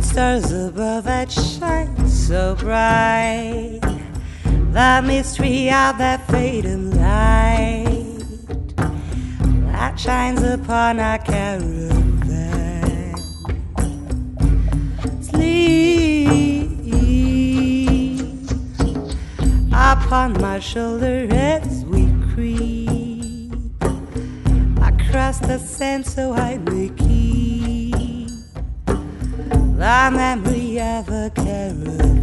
Stars above that shine so bright, the mystery of that fading light that shines upon our caravan. Sleep upon my shoulder as we creep across the sand so I may keep the memory of a caravan.